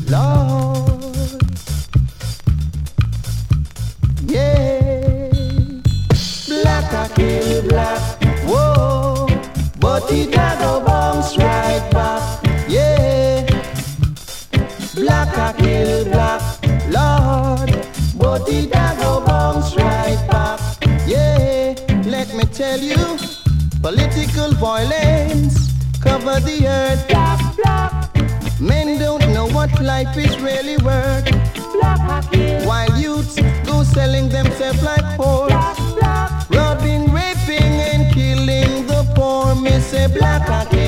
Lord, yeah. Black I kill black, whoa, but it a go bounce right back, yeah. Black I kill black, Lord, but it a go bounce right back, yeah. Let me tell you, political violence cover the earth. Black, black. Men don't know what life is really worth. Black, while youths go selling themselves like whores. Black, black. Robbing, raping and killing the poor. Me say black.